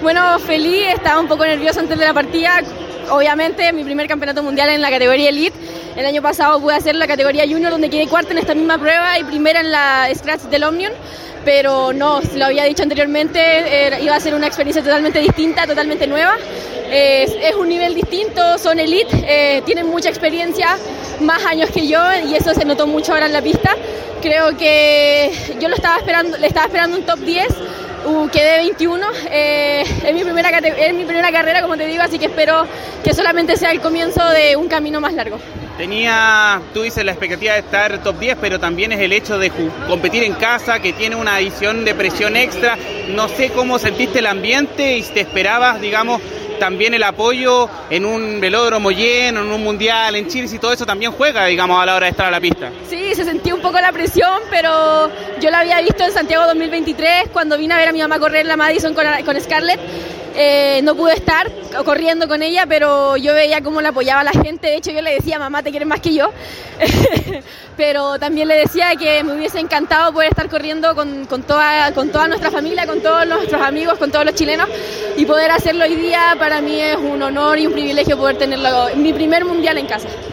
Bueno, feliz, estaba un poco nerviosa antes de la partida. Obviamente, mi primer campeonato mundial en la categoría Elite. El año pasado pude hacer la categoría Junior, donde quedé cuarta en esta misma prueba y primera en la Scratch del Omnium. Pero no, lo había dicho anteriormente, iba a ser una experiencia totalmente distinta, totalmente nueva. Es un nivel distinto, son elite, tienen mucha experiencia, más años que yo, y eso se notó mucho ahora en la pista. Creo que yo le estaba esperando un top 10, quedé 21, es mi primera carrera, como te digo, así que espero que solamente sea el comienzo de un camino más largo. Tú dices la expectativa de estar top 10, pero también es el hecho de competir en casa, que tiene una adición de presión extra. No sé cómo sentiste el ambiente y si te esperabas, digamos, también el apoyo en un velódromo lleno, en un mundial, en Chile, si todo eso también juega, digamos, a la hora de estar a la pista. Sí, se sentía un poco la presión, pero yo la había visto en Santiago 2023, cuando vine a ver a mi mamá correr en la Madison con Scarlett. No pude estar corriendo con ella, pero yo veía cómo la apoyaba la gente. De hecho, yo le decía, mamá, te quieres más que yo. Pero también le decía que me hubiese encantado poder estar corriendo con toda nuestra familia, con todos nuestros amigos, con todos los chilenos, y poder hacerlo hoy día para mí es un honor y un privilegio poder tenerlo, mi primer mundial en casa.